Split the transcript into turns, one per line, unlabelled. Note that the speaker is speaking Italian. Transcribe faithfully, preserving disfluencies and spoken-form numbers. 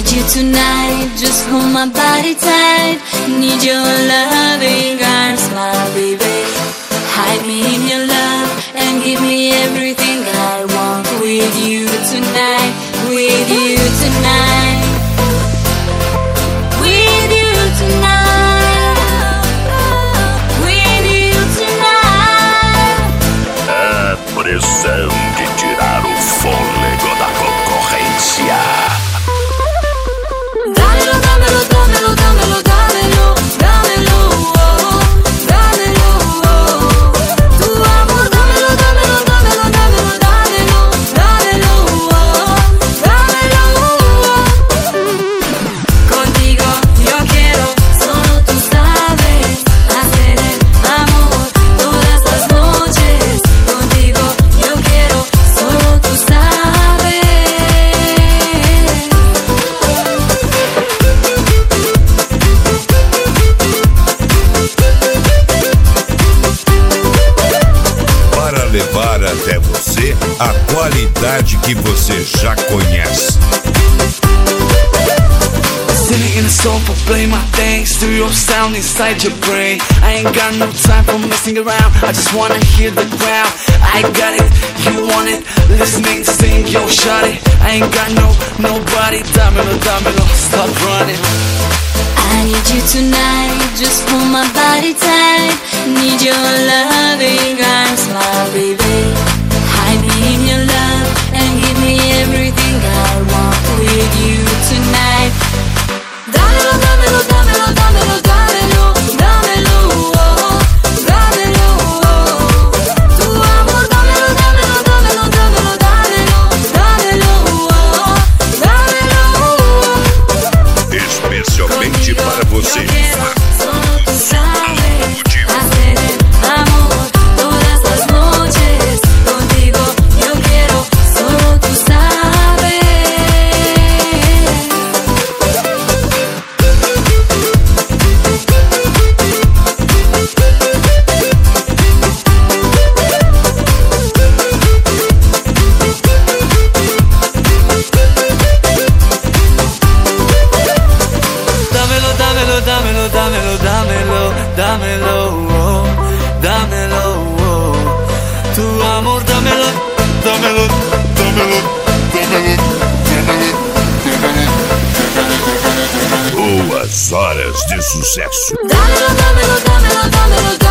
need you tonight, just hold my body tight. Need your loving arms, my baby. Hide me in your love and give me everything I want. With you tonight, with you tonight, with you tonight, with you tonight.
É pressão de tirar o fôlego da concorrência.
Dámelo, dámelo, dámelo, dámelo, dámelo, dámelo, oh, dámelo, oh. Tu amor, dámelo, dámelo, dámelo, dámelo, dámelo, dámelo, oh, dámelo, oh. Contigo yo quiero, solo tú sabes, hacer el amor todas las noches. Contigo yo quiero, solo tú sabes.
Para levar até você a qualidade que você já conhece.
Sitting in the sofa, play my thing, stereo sound inside your brain. I ain't got no time for messing around, I just wanna hear the ground. I got it, you want it, listening, sing, yo, shut it. I ain't got no, nobody, dámelo, dámelo, stop running.
I need you tonight, just hold my body tight. Need your loving arms, my baby. Hide me in your love and give me everything I want. With you tonight. Dámelo, dámelo, dámelo, dámelo, dámelo, dámelo, oh, dámelo, oh. Tu amor, dámelo, dámelo, dámelo, dámelo, dámelo, dámelo, oh, dámelo, oh.
Especialmente para você.
Yo quiero, solo tú sabes, hacer el amor todas las noches. Contigo yo quiero, solo tú sabes.
Dámelo, dámelo, dámelo, dámelo, dámelo, dámelo, oh, dámelo, oh. Tu amor, dámelo, dámelo, dámelo, dámelo, dámelo.
Boas horas de sucesso.
Dámelo, dámelo, dámelo, dámelo,